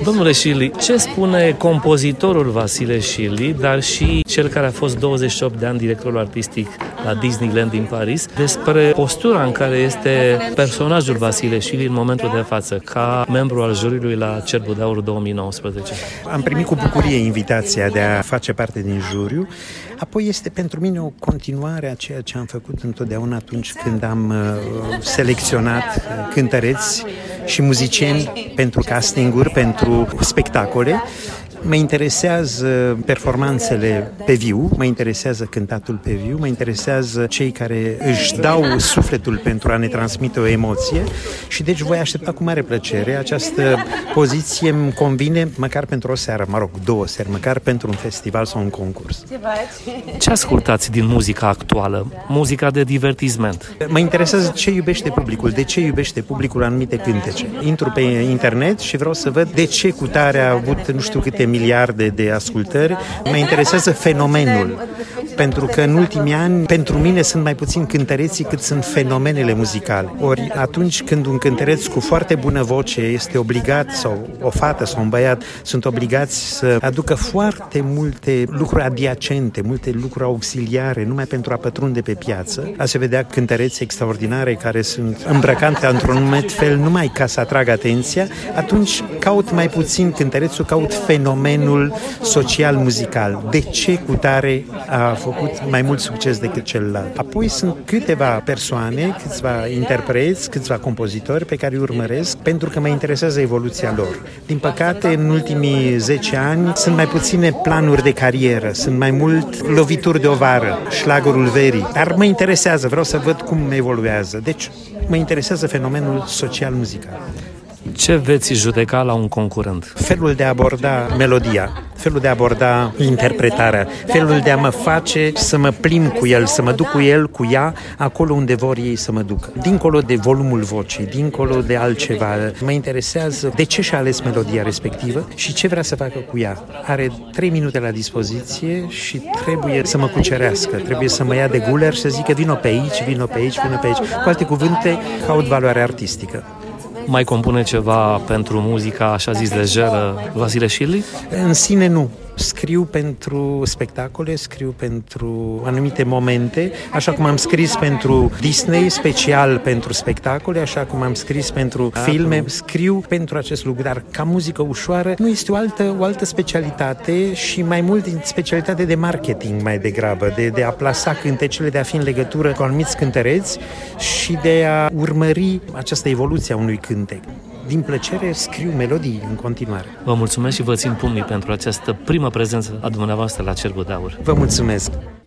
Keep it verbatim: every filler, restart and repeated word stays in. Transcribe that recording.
Domnule Șili, ce spune compozitorul Vasile Șili, dar și cel care a fost douăzeci și opt de ani directorul artistic la Disneyland din Paris, despre postura în care este personajul Vasile Șili în momentul de față, ca membru al juriului la Cerbul de Aur două mii nouăsprezece? Am primit cu bucurie invitația de a face parte din juriu. Apoi este pentru mine o continuare a ceea ce am făcut întotdeauna atunci când am uh, selecționat cântăreți și muzicieni pentru castinguri, pentru spectacole. Mă interesează performanțele pe viu, mă interesează cântatul pe viu, mă interesează cei care își dau sufletul pentru a ne transmite o emoție și deci voi aștepta cu mare plăcere. Această poziție îmi convine măcar pentru o seară, mă rog, două seari, măcar pentru un festival sau un concurs. Ce ascultați din muzica actuală? Muzica de divertisment? Mă interesează ce iubește publicul, de ce iubește publicul anumite cântece. Intru pe internet și vreau să văd de ce cutare a avut nu știu câte miliarde de ascultări. Mă interesează fenomenul, pentru că în ultimii ani, pentru mine, sunt mai puțin cântăreții cât sunt fenomenele muzicale. Ori atunci când un cântăreț cu foarte bună voce este obligat, sau o fată sau un băiat, sunt obligați să aducă foarte multe lucruri adiacente, multe lucruri auxiliare, numai pentru a pătrunde pe piață, a se vedea cântăreți extraordinare care sunt îmbrăcate într-un anumit fel numai ca să atragă atenția, atunci caut mai puțin cântărețul, caut fenomenul social-muzical. De ce cutare a făcut mai mult succes decât celălalt? Apoi sunt câteva persoane, câțiva interpreți, câțiva compozitori pe care îi urmăresc pentru că mă interesează evoluția lor. Din păcate, în ultimii zece ani sunt mai puține planuri de carieră, sunt mai mult lovituri de ovară, șlagărul verii. Dar mă interesează, vreau să văd cum evoluează. Deci, mă interesează fenomenul social-muzical. Ce veți judeca la un concurent? Felul de a aborda melodia, felul de a aborda interpretarea, felul de a mă face să mă plimb cu el, să mă duc cu el, cu ea, acolo unde vor ei să mă ducă. Dincolo de volumul vocii, dincolo de altceva, mă interesează de ce și-a ales melodia respectivă și ce vrea să facă cu ea. Are trei minute la dispoziție și trebuie să mă cucerească, trebuie să mă ia de guler și să zică vino pe aici, vino pe aici, vino pe aici. Cu alte cuvinte, caut valoare artistică. Mai compune ceva pentru muzica, așa zis, lejeră, Vasile Șili? În sine nu. Scriu pentru spectacole, scriu pentru anumite momente, așa cum am scris pentru Disney, special pentru spectacole, așa cum am scris pentru filme, scriu pentru acest lucru, dar ca muzică ușoară nu este o altă, o altă specialitate și mai mult specialitate de marketing mai degrabă, de, de a plasa cântecele, de a fi în legătură cu anumiți cântăreți și de a urmări această evoluție a unui cântec. Din plăcere scriu melodii în continuare. Vă mulțumesc și vă țin pumnii pentru această primă prezență a dumneavoastră la Cerbul de Aur. Vă mulțumesc!